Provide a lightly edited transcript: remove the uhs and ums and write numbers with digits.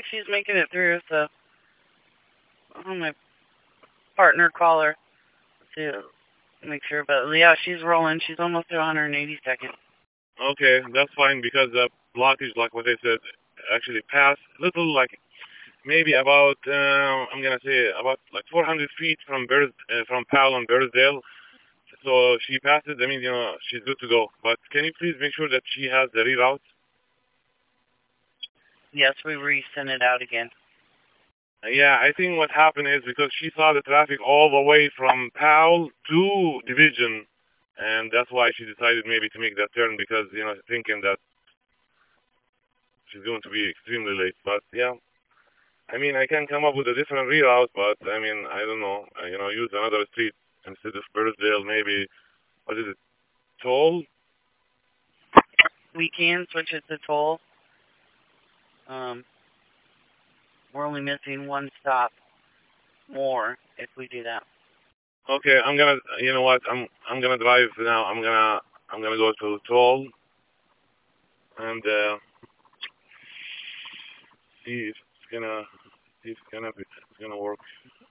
like she's making it through, so I'll my partner call her to make sure. But yeah, she's rolling. She's almost at 180 seconds. Okay, that's fine because the blockage, like what I said, actually passed little like maybe about I'm gonna say about like 400 feet from from Powell and Birdsdale. So she passed it. I mean, she's good to go. But can you please make sure that she has the reroute? Yes, we resent it out again. Yeah, I think what happened is because she saw the traffic all the way from Powell to Division, and that's why she decided maybe to make that turn because thinking that she's going to be extremely late. But yeah, I mean, I can come up with a different reroute, but I mean, I don't know. Use another street instead of Birdsdale. Maybe what is it? Toll? We can switch it to toll. Um, we're only missing one stop more if we do that. Okay, I'm gonna. You know what? I'm gonna drive now. I'm gonna go to Toll and see if it's gonna work.